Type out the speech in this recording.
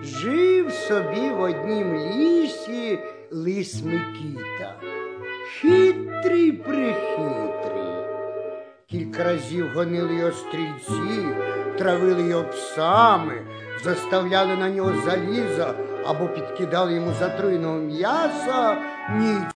Жив собі в однім лісі лис Микита. Хитрий-прихитрий. Кілька разів гонили його стрільці, травили його псами, заставляли на нього заліза або підкидали йому затруєного м'яса. Ніч